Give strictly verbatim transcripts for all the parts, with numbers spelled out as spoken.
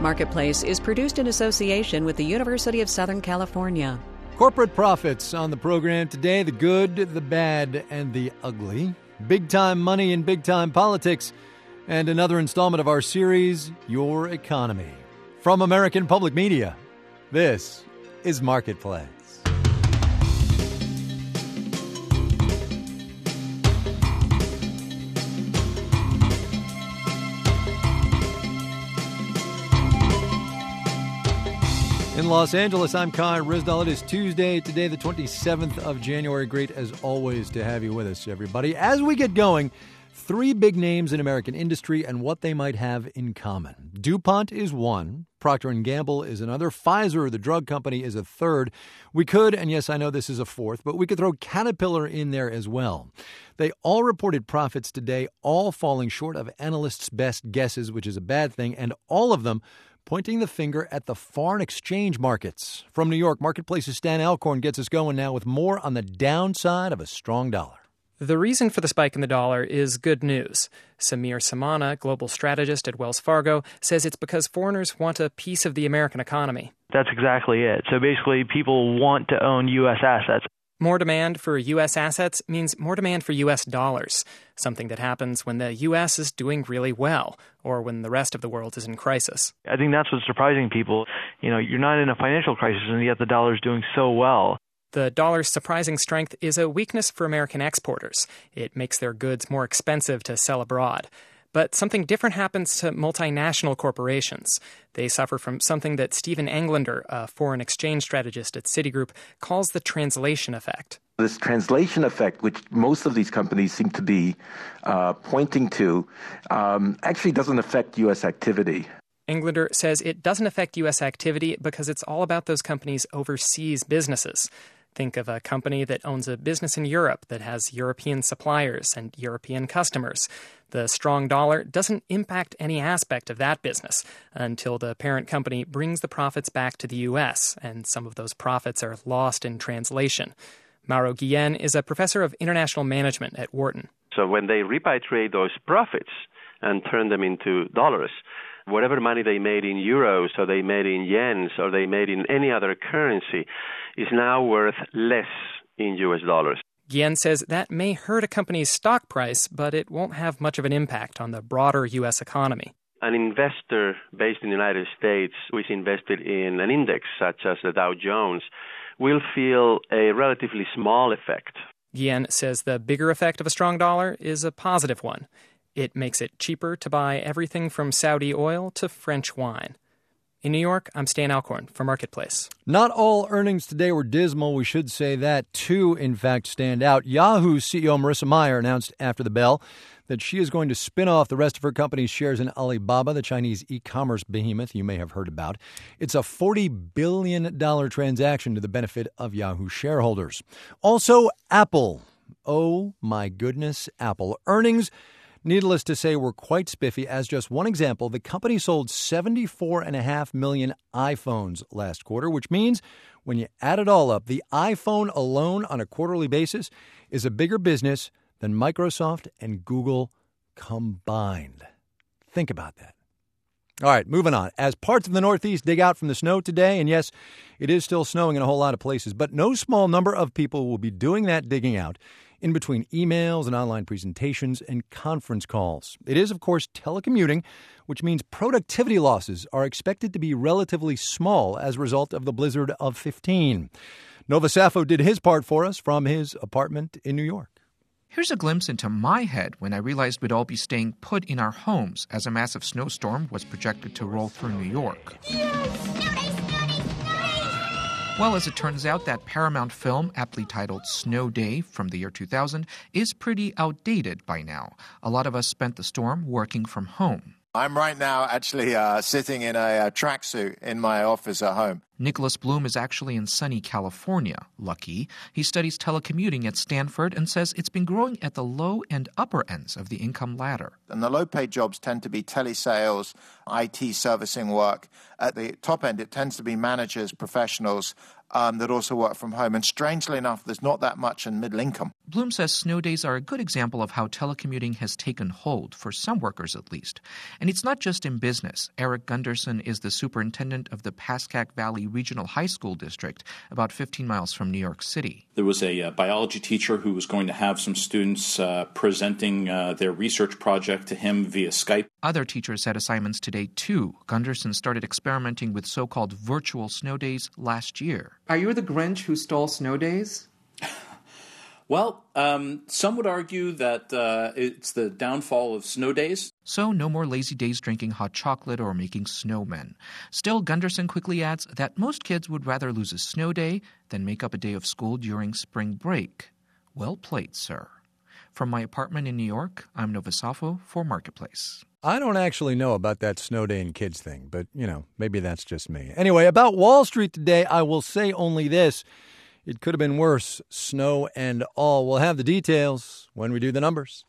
Marketplace is produced in association with the University of Southern California. Corporate profits on the program today, the good, the bad, and the ugly. Big-time money and big-time politics. And another installment of our series, Your Economy. From American Public Media, this is Marketplace. In Los Angeles, I'm Kai Ryssdal. It is Tuesday, today the twenty-seventh of January. Great as always to have you with us, everybody. As we get going, three big names in American industry and what they might have in common. DuPont is one. Procter and Gamble is another. Pfizer, the drug company, is a third. We could, and yes, I know this is a fourth, but we could throw Caterpillar in there as well. They all reported profits today, all falling short of analysts' best guesses, which is a bad thing, and all of them pointing the finger at the foreign exchange markets. From New York, Marketplace's Stan Alcorn gets us going now with more on the downside of a strong dollar. The reason for the spike in the dollar is good news. Samir Samana, global strategist at Wells Fargo, says it's because foreigners want a piece of the American economy. That's exactly it. So basically, people want to own U S assets. More demand for U S assets means more demand for U S dollars, something that happens when the U S is doing really well or when the rest of the world is in crisis. I think that's what's surprising people. You know, you're not in a financial crisis, and yet the dollar is doing so well. The dollar's surprising strength is a weakness for American exporters. It makes their goods more expensive to sell abroad. But something different happens to multinational corporations. They suffer from something that Stephen Englander, a foreign exchange strategist at Citigroup, calls the translation effect. This translation effect, which most of these companies seem to be uh, pointing to, um, actually doesn't affect U S activity. Englander says it doesn't affect U S activity because it's all about those companies' overseas businesses. Think of a company that owns a business in Europe that has European suppliers and European customers. The strong dollar doesn't impact any aspect of that business until the parent company brings the profits back to the U S, and some of those profits are lost in translation. Mauro Guillen is a professor of international management at Wharton. So when they repatriate those profits and turn them into dollars, whatever money they made in euros or they made in yens or they made in any other currency is now worth less in U S dollars. Guillen says that may hurt a company's stock price, but it won't have much of an impact on the broader U S economy. An investor based in the United States who is invested in an index such as the Dow Jones will feel a relatively small effect. Guillen says the bigger effect of a strong dollar is a positive one. It makes it cheaper to buy everything from Saudi oil to French wine. In New York, I'm Stan Alcorn for Marketplace. Not all earnings today were dismal. We should say that. Two, in fact, stand out. Yahoo's C E O Marissa Mayer announced after the bell that she is going to spin off the rest of her company's shares in Alibaba, the Chinese e-commerce behemoth you may have heard about. It's a forty billion dollars transaction to the benefit of Yahoo shareholders. Also, Apple. Oh, my goodness, Apple. Earnings, needless to say, were quite spiffy. As just one example, the company sold seventy-four point five million iPhones last quarter, which means when you add it all up, the iPhone alone on a quarterly basis is a bigger business than Microsoft and Google combined. Think about that. All right, moving on. As parts of the Northeast dig out from the snow today, and yes, it is still snowing in a whole lot of places, but no small number of people will be doing that digging out in between emails and online presentations and conference calls. It is, of course, telecommuting, which means productivity losses are expected to be relatively small as a result of the blizzard of fifteen. Nova Safo did his part for us from his apartment in New York. Here's a glimpse into my head when I realized we'd all be staying put in our homes as a massive snowstorm was projected to roll through New York. Well, as it turns out, that Paramount film, aptly titled Snow Day from the year two thousand, is pretty outdated by now. A lot of us spent the storm working from home. I'm right now actually uh, sitting in a, a tracksuit in my office at home. Nicholas Bloom is actually in sunny California. Lucky. He studies telecommuting at Stanford and says it's been growing at the low and upper ends of the income ladder. And the low-paid jobs tend to be telesales, I T servicing work. At the top end, it tends to be managers, professionals, um, that also work from home. And strangely enough, there's not that much in middle income. Bloom says snow days are a good example of how telecommuting has taken hold, for some workers at least. And it's not just in business. Eric Gunderson is the superintendent of the Pascack Valley Regional High School District, about fifteen miles from New York City. There was a uh, biology teacher who was going to have some students uh, presenting uh, their research project to him via Skype. Other teachers had assignments today, too. Gunderson started experimenting with so-called virtual snow days last year. Are you the Grinch who stole snow days? Well, um, some would argue that uh, it's the downfall of snow days. So no more lazy days drinking hot chocolate or making snowmen. Still, Gunderson quickly adds that most kids would rather lose a snow day than make up a day of school during spring break. Well played, sir. From my apartment in New York, I'm Nova Safo for Marketplace. I don't actually know about that snow day and kids thing, but, you know, maybe that's just me. Anyway, about Wall Street today, I will say only this. It could have been worse, snow and all. We'll have the details when we do the numbers.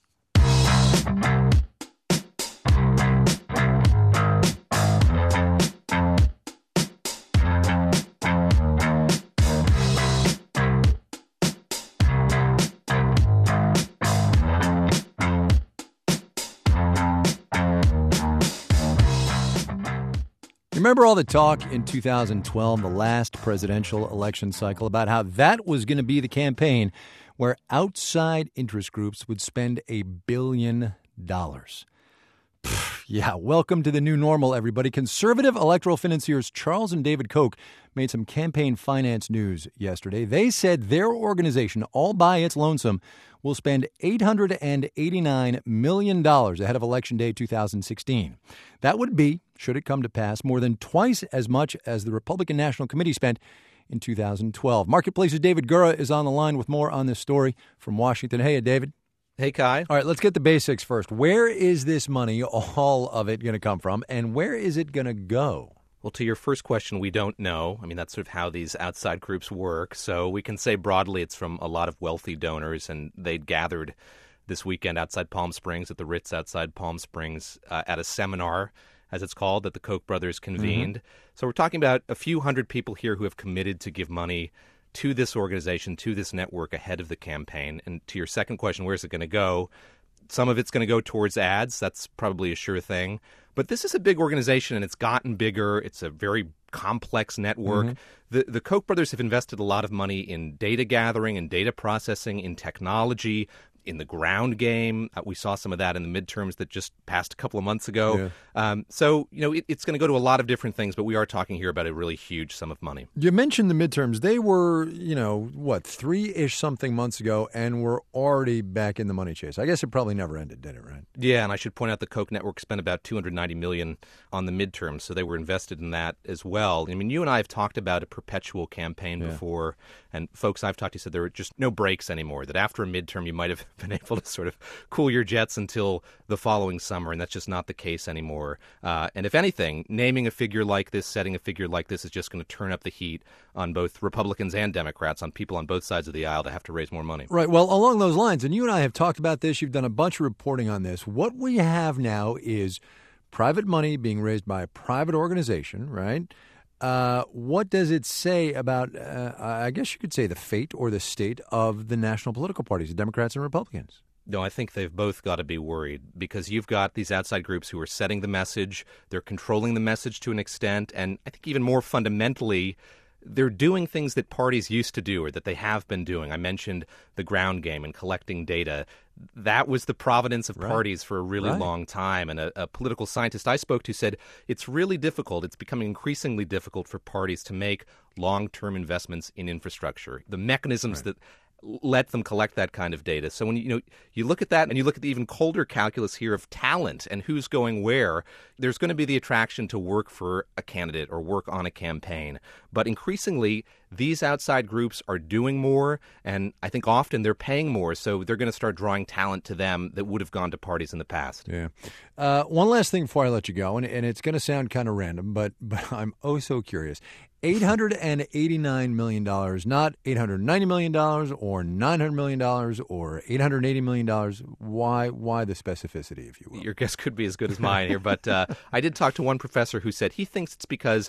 Remember all the talk in two thousand twelve, the last presidential election cycle, about how that was going to be the campaign where outside interest groups would spend a billion dollars? Pfft, yeah, welcome to the new normal, everybody. Conservative electoral financiers Charles and David Koch made some campaign finance news yesterday. They said their organization, all by its lonesome, will spend eight hundred eighty-nine million dollars ahead of Election Day two thousand sixteen. That would be, should it come to pass, more than twice as much as the Republican National Committee spent in two thousand twelve. Marketplace's David Gura is on the line with more on this story from Washington. Hey, David. Hey, Kai. All right, let's get the basics first. Where is this money, all of it, going to come from, and where is it going to go? Well, to your first question, we don't know. I mean, that's sort of how these outside groups work. So we can say broadly it's from a lot of wealthy donors, and they'd gathered this weekend outside Palm Springs at the Ritz outside Palm Springs uh, at a seminar, as it's called, that the Koch brothers convened. Mm-hmm. So we're talking about a few hundred people here who have committed to give money to this organization, to this network ahead of the campaign. And to your second question, where's it going to go? Some of it's going to go towards ads. That's probably a sure thing. But this is a big organization, and it's gotten bigger. It's a very complex network. Mm-hmm. The the Koch brothers have invested a lot of money in data gathering and data processing, in technology, in the ground game. Uh, we saw some of that in the midterms that just passed a couple of months ago. Yeah. Um, so, you know, it, it's going to go to a lot of different things, but we are talking here about a really huge sum of money. You mentioned the midterms. They were, you know, what, three-ish something months ago, and we're already back in the money chase. I guess it probably never ended, did it, right? Yeah, and I should point out the Koch network spent about two hundred ninety million dollars on the midterms, so they were invested in that as well. I mean, you and I have talked about a perpetual campaign yeah. before, and folks I've talked to said there were just no breaks anymore, that after a midterm you might have been able to sort of cool your jets until the following summer, and that's just not the case anymore. Uh, and if anything, naming a figure like this, setting a figure like this is just going to turn up the heat on both Republicans and Democrats, on people on both sides of the aisle to have to raise more money. Right. Well, along those lines, and you and I have talked about this, you've done a bunch of reporting on this. What we have now is private money being raised by a private organization, right? Uh, what does it say about, uh, I guess you could say, the fate or the state of the national political parties, the Democrats and Republicans? No, I think they've both got to be worried, because you've got these outside groups who are setting the message, they're controlling the message to an extent, and I think even more fundamentally, they're doing things that parties used to do or that they have been doing. I mentioned the ground game and collecting data. That was the providence of right. parties for a really right. long time. And a, a political scientist I spoke to said it's really difficult. It's becoming increasingly difficult for parties to make long-term investments in infrastructure. The mechanisms right. that let them collect that kind of data. So when you, you know you look at that and you look at the even colder calculus here of talent and who's going where, there's going to be the attraction to work for a candidate or work on a campaign. But increasingly, these outside groups are doing more, and I think often they're paying more, so they're going to start drawing talent to them that would have gone to parties in the past. Yeah. Uh, one last thing before I let you go, and, and it's going to sound kind of random, but but I'm oh so curious. eight hundred eighty-nine million dollars, not eight hundred ninety million dollars or nine hundred million dollars or eight hundred eighty million dollars. Why why the specificity, if you will? Your guess could be as good as mine here, but uh, I did talk to one professor who said he thinks it's because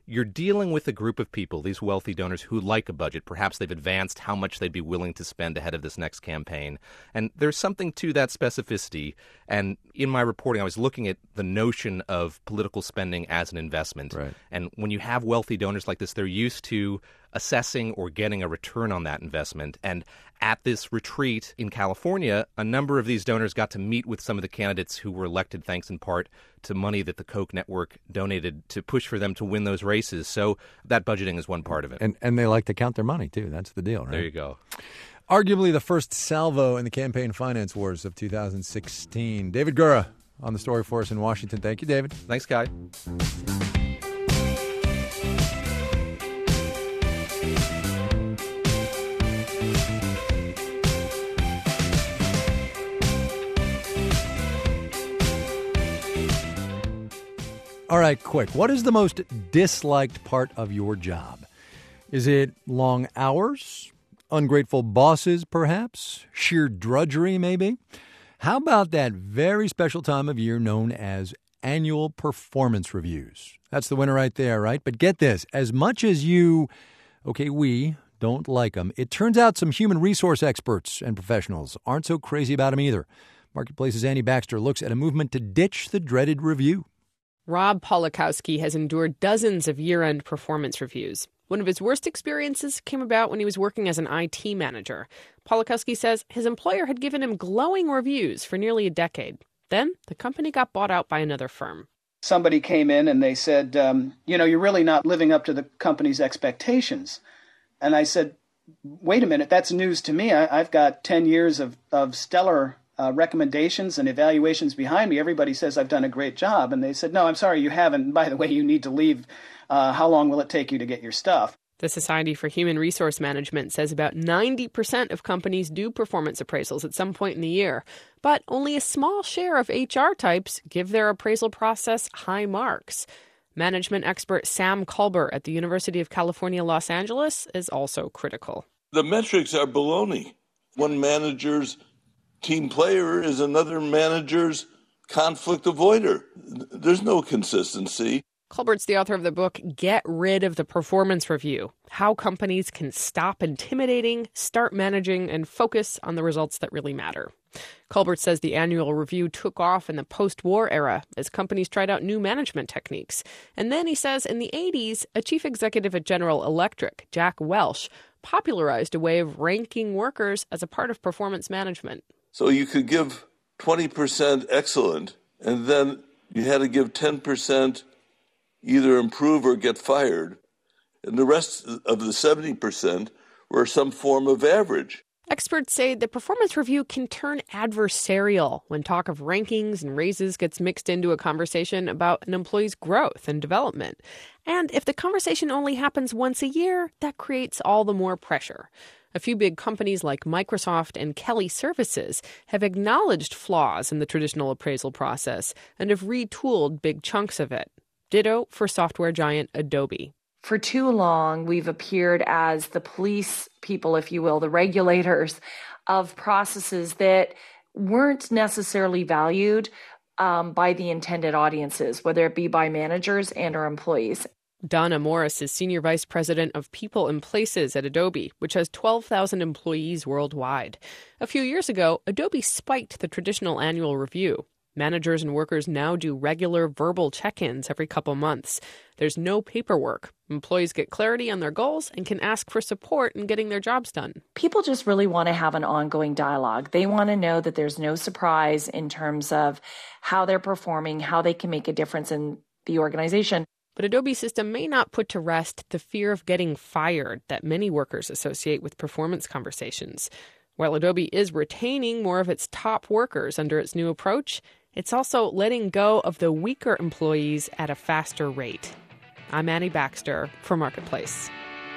you're dealing with a group of people, these wealthy donors, who like a budget. Perhaps they've advanced how much they'd be willing to spend ahead of this next campaign. And there's something to that specificity. And in my reporting, I was looking at the notion of political spending as an investment. Right. And when you have wealthy donors like this, they're used to assessing or getting a return on that investment. And at this retreat in California, a number of these donors got to meet with some of the candidates who were elected thanks in part to money that the Koch network donated to push for them to win those races. So that budgeting is one part of it. And and they like to count their money, too. That's the deal, right? There you go. Arguably the first salvo in the campaign finance wars of two thousand sixteen. David Gura on the story for us in Washington. Thank you, David. Thanks, Guy. All right, quick. What is the most disliked part of your job? Is it long hours? Ungrateful bosses, perhaps? Sheer drudgery, maybe? How about that very special time of year known as annual performance reviews? That's the winner right there, right? But get this. As much as you, okay, we don't like them, it turns out some human resource experts and professionals aren't so crazy about them either. Marketplace's Annie Baxter looks at a movement to ditch the dreaded review. Rob Polakowski has endured dozens of year-end performance reviews. One of his worst experiences came about when he was working as an I T manager. Polakowski says his employer had given him glowing reviews for nearly a decade. Then the company got bought out by another firm. Somebody came in and they said, um, you know, you're really not living up to the company's expectations. And I said, wait a minute, that's news to me. I, I've got ten years of, of stellar Uh, recommendations and evaluations behind me. Everybody says I've done a great job. And they said, no, I'm sorry, you haven't. By the way, you need to leave. Uh, how long will it take you to get your stuff? The Society for Human Resource Management says about ninety percent of companies do performance appraisals at some point in the year. But only a small share of H R types give their appraisal process high marks. Management expert Sam Colbert at the University of California, Los Angeles is also critical. The metrics are baloney. One manager's team player is another manager's conflict avoider. There's no consistency. Colbert's the author of the book, Get Rid of the Performance Review, How Companies Can Stop Intimidating, Start Managing, and Focus on the Results That Really Matter. Colbert says the annual review took off in the post-war era as companies tried out new management techniques. And then, he says, in the eighties, a chief executive at General Electric, Jack Welch, popularized a way of ranking workers as a part of performance management. So you could give twenty percent excellent, and then you had to give ten percent either improve or get fired. And the rest of the seventy percent were some form of average. Experts say the performance review can turn adversarial when talk of rankings and raises gets mixed into a conversation about an employee's growth and development. And if the conversation only happens once a year, that creates all the more pressure. A few big companies like Microsoft and Kelly Services have acknowledged flaws in the traditional appraisal process and have retooled big chunks of it. Ditto for software giant Adobe. For too long, we've appeared as the police people, if you will, the regulators of processes that weren't necessarily valued um, by the intended audiences, whether it be by managers and or employees. Donna Morris is Senior Vice President of People and Places at Adobe, which has twelve thousand employees worldwide. A few years ago, Adobe spiked the traditional annual review. Managers and workers now do regular verbal check-ins every couple months. There's no paperwork. Employees get clarity on their goals and can ask for support in getting their jobs done. People just really want to have an ongoing dialogue. They want to know that there's no surprise in terms of how they're performing, how they can make a difference in the organization. But Adobe's system may not put to rest the fear of getting fired that many workers associate with performance conversations. While Adobe is retaining more of its top workers under its new approach, it's also letting go of the weaker employees at a faster rate. I'm Annie Baxter for Marketplace.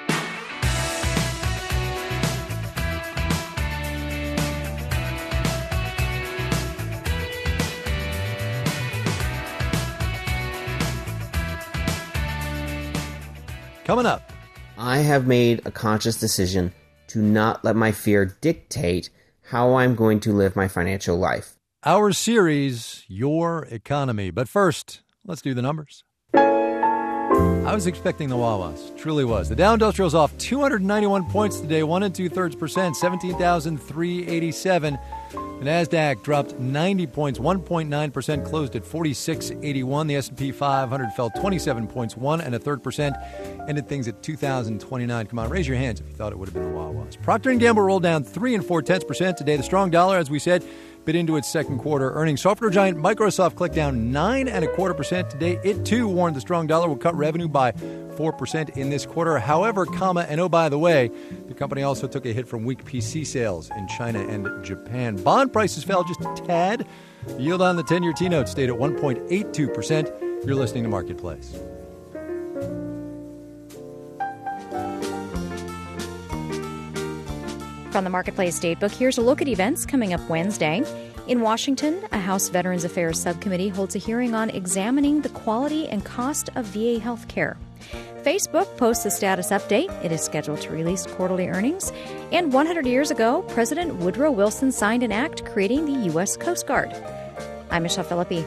Coming up. I have made a conscious decision to not let my fear dictate how I'm going to live my financial life. Our series, Your Economy. But first, let's do the numbers. I was expecting the Wawas. Truly was. The Dow Industrial's off two hundred ninety-one points today, one and two-thirds percent, seventeen thousand three hundred eighty-seven. The Nasdaq dropped ninety points, one point nine percent, closed at forty-six eighty-one. The S and P five hundred fell twenty-seven points, one and a third percent, ended things at two thousand twenty-nine. Come on, raise your hands if you thought it would have been the Wawas. Procter and Gamble rolled down three and four tenths percent today. The strong dollar, as we said, bit into its second quarter earnings. Software giant Microsoft clicked down nine and a quarter percent today. It too warned the strong dollar will cut revenue by four percent in this quarter. However, comma, and oh, by the way, the company also took a hit from weak P C sales in China and Japan. Bond prices fell just a tad. The yield on the ten-year T-note stayed at one point eight two percent. You're listening to Marketplace. From the Marketplace Datebook, here's a look at events coming up Wednesday. In Washington, a House Veterans Affairs subcommittee holds a hearing on examining the quality and cost of V A health care. Facebook posts a status update. It is scheduled to release quarterly earnings. And one hundred years ago, President Woodrow Wilson signed an act creating the U S Coast Guard. I'm Michelle Philippi.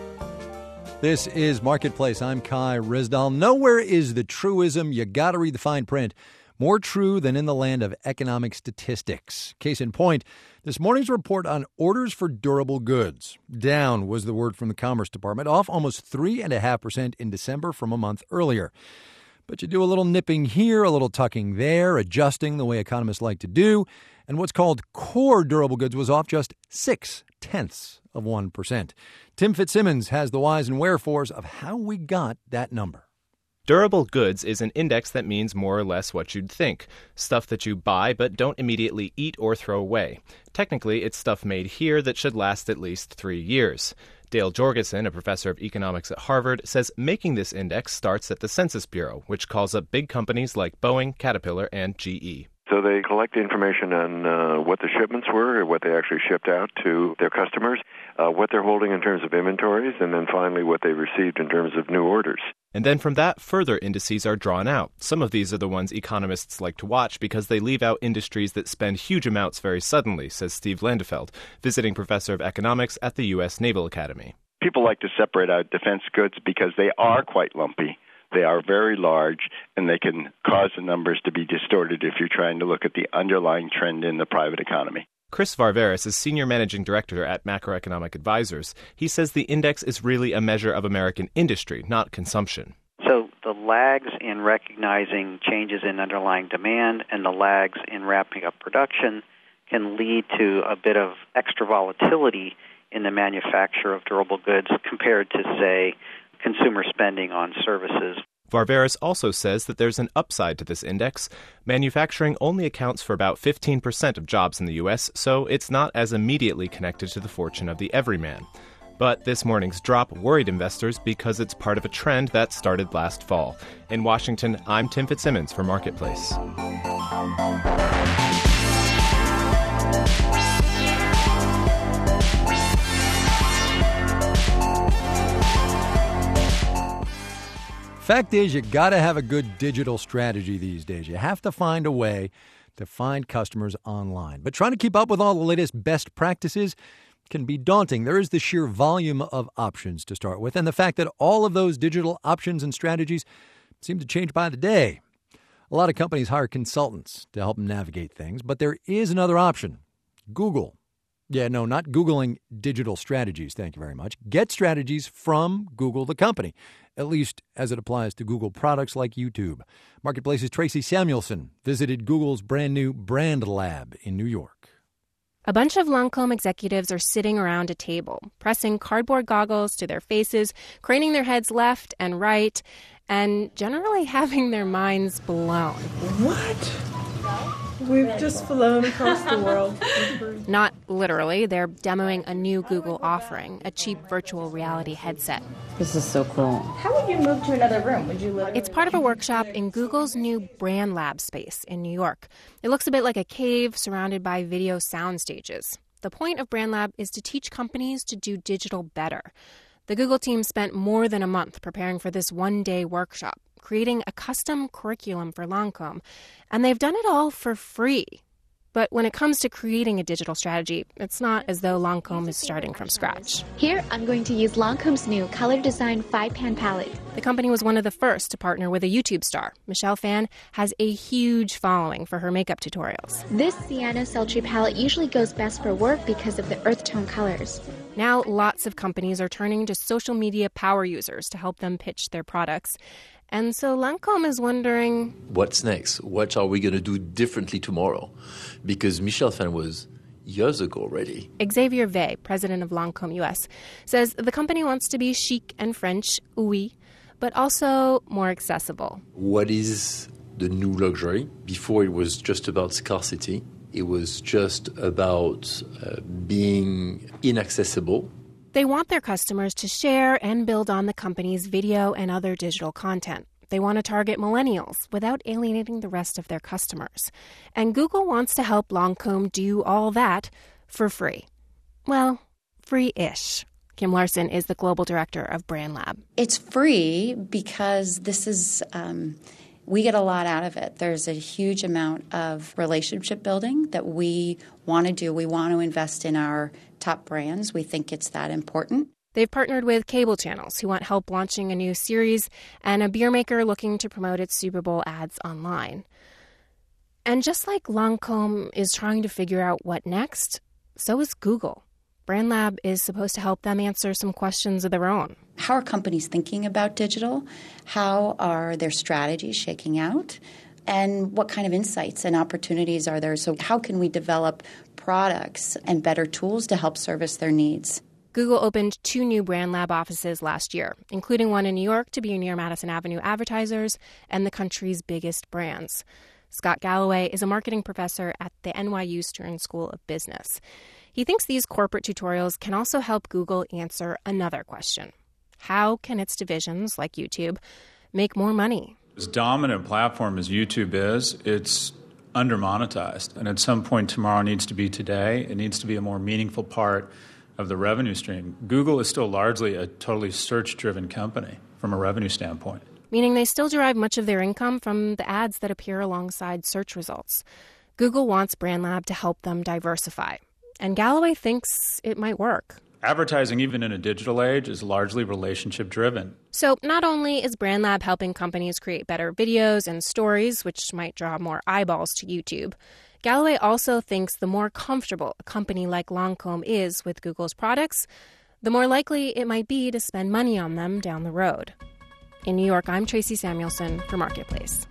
This is Marketplace. I'm Kai Rizdal. Nowhere is the truism. You got to read the fine print. More true than in the land of economic statistics. Case in point, this morning's report on orders for durable goods. Down was the word from the Commerce Department, off almost three point five percent in December from a month earlier. But you do a little nipping here, a little tucking there, adjusting the way economists like to do, and what's called core durable goods was off just six tenths of one percent. Tim Fitzsimmons has the whys and wherefores of how we got that number. Durable goods is an index that means more or less what you'd think. Stuff that you buy but don't immediately eat or throw away. Technically, it's stuff made here that should last at least three years. Dale Jorgensen, a professor of economics at Harvard, says making this index starts at the Census Bureau, which calls up big companies like Boeing, Caterpillar, and G E. So they collect information on uh, what the shipments were, what they actually shipped out to their customers, uh, what they're holding in terms of inventories, and then finally what they received in terms of new orders. And then from that, further indices are drawn out. Some of these are the ones economists like to watch because they leave out industries that spend huge amounts very suddenly, says Steve Landefeld, visiting professor of economics at the U S Naval Academy. People like to separate out defense goods because they are quite lumpy. They are very large, and they can cause the numbers to be distorted if you're trying to look at the underlying trend in the private economy. Chris Varvaris is senior managing director at Macroeconomic Advisors. He says the index is really a measure of American industry, not consumption. So the lags in recognizing changes in underlying demand and the lags in ramping up production can lead to a bit of extra volatility in the manufacture of durable goods compared to, say, consumer spending on services. Varvaris also says that there's an upside to this index. Manufacturing only accounts for about fifteen percent of jobs in the U S, so it's not as immediately connected to the fortune of the everyman. But this morning's drop worried investors because it's part of a trend that started last fall. In Washington, I'm Tim Fitzsimmons for Marketplace. Fact is, you got to have a good digital strategy these days. You have to find a way to find customers online. But trying to keep up with all the latest best practices can be daunting. There is the sheer volume of options to start with, and the fact that all of those digital options and strategies seem to change by the day. A lot of companies hire consultants to help them navigate things, but there is another option. Google. Yeah, no, not Googling digital strategies, thank you very much. Get strategies from Google, the company, at least as it applies to Google products like YouTube. Marketplace's Tracy Samuelson visited Google's brand new Brand Lab in New York. A bunch of Lancôme executives are sitting around a table, pressing cardboard goggles to their faces, craning their heads left and right, and generally having their minds blown. What? We've just flown across the world. Not literally. They're demoing a new Google offering, a cheap virtual reality headset. This is so cool. How would you move to another room? Would you literally... It's part of a workshop in Google's new Brand Lab space in New York. It looks a bit like a cave surrounded by video sound stages. The point of Brand Lab is to teach companies to do digital better. The Google team spent more than a month preparing for this one-day workshop, creating a custom curriculum for Lancôme, and they've done it all for free. But when it comes to creating a digital strategy, it's not as though Lancome is starting from scratch. Here, I'm going to use Lancome's new Color Design five-pan palette. The company was one of the first to partner with a YouTube star. Michelle Phan has a huge following for her makeup tutorials. This Sienna Sultry palette usually goes best for work because of the earth tone colors. Now, lots of companies are turning to social media power users to help them pitch their products. And so Lancome is wondering, what's next? What are we going to do differently tomorrow? Because Michelle Phan was years ago already. Xavier Vey, president of Lancome U S, says the company wants to be chic and French, oui, but also more accessible. What is the new luxury? Before it was just about scarcity. It was just about uh, being inaccessible. They want their customers to share and build on the company's video and other digital content. They want to target millennials without alienating the rest of their customers. And Google wants to help Lancome do all that for free. Well, free-ish. Kim Larson is the global director of BrandLab. It's free because this is... Um, we get a lot out of it. There's a huge amount of relationship building that we want to do. We want to invest in our top brands. We think it's that important. They've partnered with cable channels who want help launching a new series and a beer maker looking to promote its Super Bowl ads online. And just like Lancome is trying to figure out what next, so is Google. BrandLab is supposed to help them answer some questions of their own. How are companies thinking about digital? How are their strategies shaking out? And what kind of insights and opportunities are there? So how can we develop products and better tools to help service their needs? Google opened two new BrandLab offices last year, including one in New York to be near Madison Avenue advertisers and the country's biggest brands. Scott Galloway is a marketing professor at the N Y U Stern School of Business. He thinks these corporate tutorials can also help Google answer another question. How can its divisions, like YouTube, make more money? As dominant a platform as YouTube is, it's under-monetized. And at some point tomorrow needs to be today. It needs to be a more meaningful part of the revenue stream. Google is still largely a totally search-driven company from a revenue standpoint. Meaning they still derive much of their income from the ads that appear alongside search results. Google wants BrandLab to help them diversify. And Galloway thinks it might work. Advertising, even in a digital age, is largely relationship-driven. So not only is BrandLab helping companies create better videos and stories, which might draw more eyeballs to YouTube, Galloway also thinks the more comfortable a company like Lancome is with Google's products, the more likely it might be to spend money on them down the road. In New York, I'm Tracy Samuelson for Marketplace.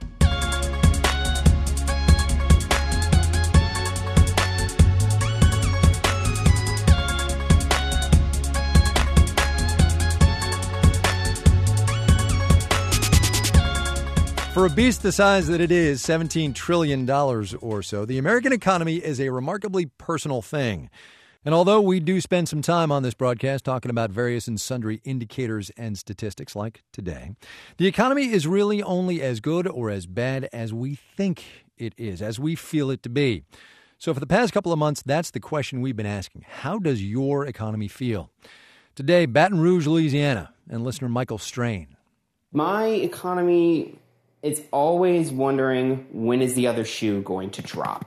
For a beast the size that it is, seventeen trillion dollars or so, the American economy is a remarkably personal thing. And although we do spend some time on this broadcast talking about various and sundry indicators and statistics like today, the economy is really only as good or as bad as we think it is, as we feel it to be. So for the past couple of months, that's the question we've been asking. How does your economy feel? Today, Baton Rouge, Louisiana, and listener Michael Strain. My economy is always wondering, when is the other shoe going to drop?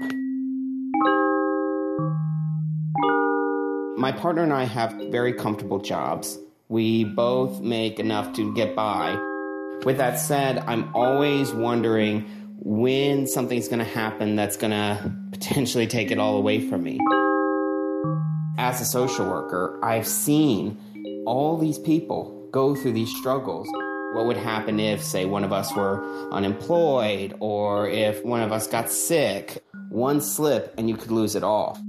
My partner and I have very comfortable jobs. We both make enough to get by. With that said, I'm always wondering when something's going to happen that's going to potentially take it all away from me. As a social worker, I've seen all these people go through these struggles. What would happen if, say, one of us were unemployed, or if one of us got sick? One slip and you could lose it all.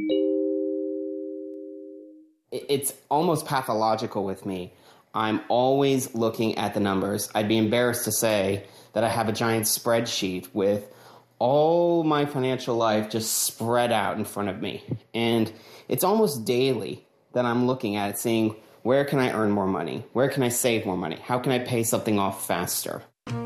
It's almost pathological with me. I'm always looking at the numbers. I'd be embarrassed to say that I have a giant spreadsheet with all my financial life just spread out in front of me. And it's almost daily that I'm looking at it, seeing, where can I earn more money? Where can I save more money? How can I pay something off faster?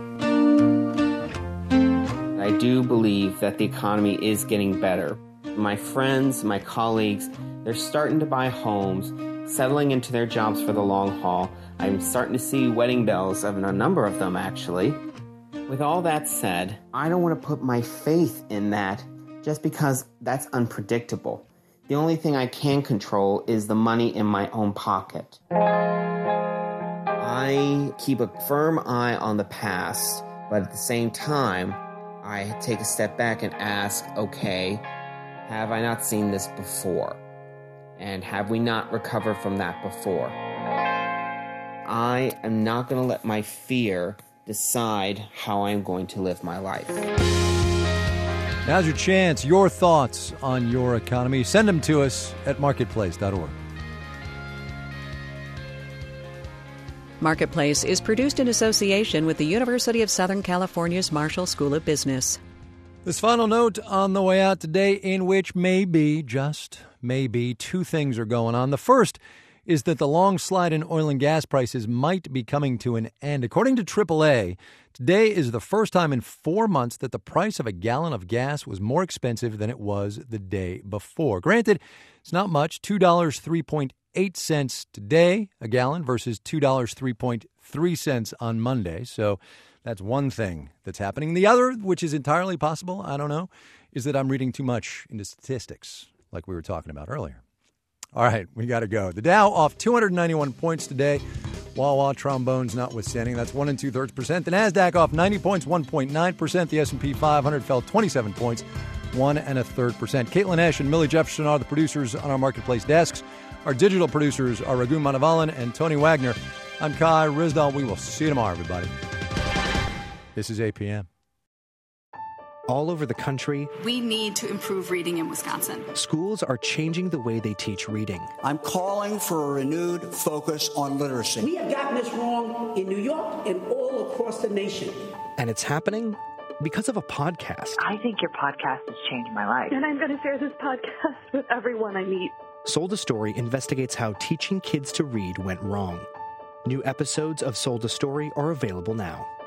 I do believe that the economy is getting better. My friends, my colleagues, they're starting to buy homes, settling into their jobs for the long haul. I'm starting to see wedding bells, of a number of them actually. With all that said, I don't want to put my faith in that just because that's unpredictable. The only thing I can control is the money in my own pocket. I keep a firm eye on the past, but at the same time, I take a step back and ask, okay, have I not seen this before? And have we not recovered from that before? I am not going to let my fear decide how I'm going to live my life. Now's your chance. Your thoughts on your economy. Send them to us at marketplace dot org. Marketplace is produced in association with the University of Southern California's Marshall School of Business. This final note on the way out today, in which maybe, just maybe, two things are going on. The first is that the long slide in oil and gas prices might be coming to an end. According to triple A, today is the first time in four months that the price of a gallon of gas was more expensive than it was the day before. Granted, it's not much, two dollars and three point eight cents today a gallon versus two dollars and three point three cents on Monday. So that's one thing that's happening. The other, which is entirely possible, I don't know, is that I'm reading too much into statistics like we were talking about earlier. All right, we got to go. The Dow off two hundred ninety-one points today. Wawa trombones notwithstanding. That's one and two-thirds percent. The NASDAQ off ninety points, one point nine percent. The S and P five hundred fell twenty-seven points, one and a third percent. Caitlin Esch and Millie Jefferson are the producers on our Marketplace desks. Our digital producers are Raghu Manavalan and Tony Wagner. I'm Kai Rizdal. We will see you tomorrow, everybody. This is A P M. All over the country, we need to improve reading in Wisconsin. Schools are changing the way they teach reading. I'm calling for a renewed focus on literacy. We have gotten this wrong in New York and all across the nation. And it's happening because of a podcast. I think your podcast has changed my life. And I'm going to share this podcast with everyone I meet. Sold a Story investigates how teaching kids to read went wrong. New episodes of Sold a Story are available now.